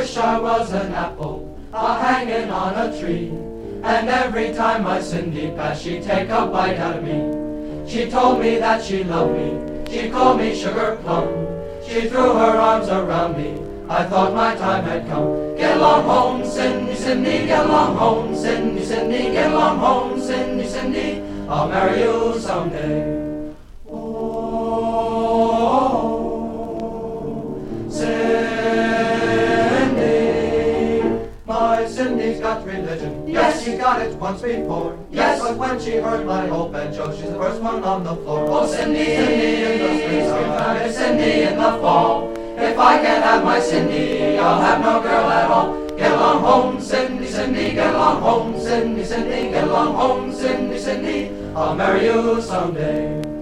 wish I was an apple, hanging on a tree. And every time my Cindy passed, she'd take a bite out of me. She told me that she loved me, she called me Sugar Plum. She threw her arms around me, I thought my time had come. Get along home, Cindy, Cindy, get along home, Cindy, Cindy, get along home, Cindy, Cindy, I'll marry you someday. Cindy's got religion. Yes, she got it once before. Yes, but when she heard my hope and joke, she's the first one on the floor. Oh, Cindy, Cindy in the spring, springtime, Cindy in the fall. If I can't have my Cindy, I'll have no girl at all. Get along home, Cindy, Cindy, get along home, Cindy, Cindy, get along home, Cindy, Cindy, I'll marry you someday.